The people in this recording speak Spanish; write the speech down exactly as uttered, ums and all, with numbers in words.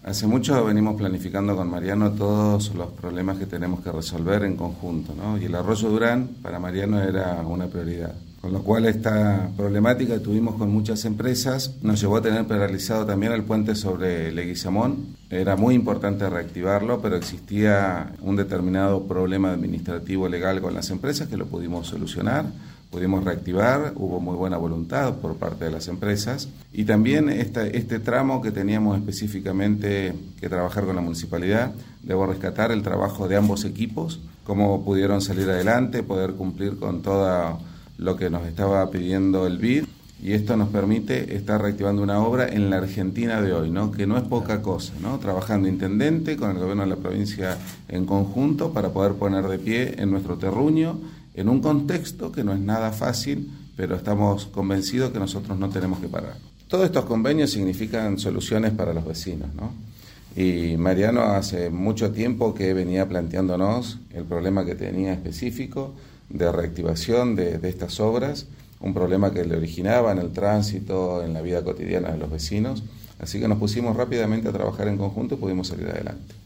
Hace mucho venimos planificando con Mariano todos los problemas que tenemos que resolver en conjunto, ¿no? Y el Arroyo Durán para Mariano era una prioridad. Con lo cual esta problemática que tuvimos con muchas empresas nos llevó a tener paralizado también el puente sobre Leguizamón. Era muy importante reactivarlo, pero existía un determinado problema administrativo legal con las empresas que lo pudimos solucionar. Pudimos reactivar, hubo muy buena voluntad por parte de las empresas y también este, este tramo que teníamos específicamente que trabajar con la municipalidad, debo rescatar el trabajo de ambos equipos, cómo pudieron salir adelante, poder cumplir con todo lo que nos estaba pidiendo el B I D y esto nos permite estar reactivando una obra en la Argentina de hoy, ¿no? Que no es poca cosa, ¿no? Trabajando intendente con el gobierno de la provincia en conjunto para poder poner de pie en nuestro terruño en un contexto que no es nada fácil, pero estamos convencidos que nosotros no tenemos que parar. Todos estos convenios significan soluciones para los vecinos, ¿no? Y Mariano hace mucho tiempo que venía planteándonos el problema que tenía específico de reactivación de, de estas obras, un problema que le originaba en el tránsito, en la vida cotidiana de los vecinos, así que nos pusimos rápidamente a trabajar en conjunto y pudimos salir adelante.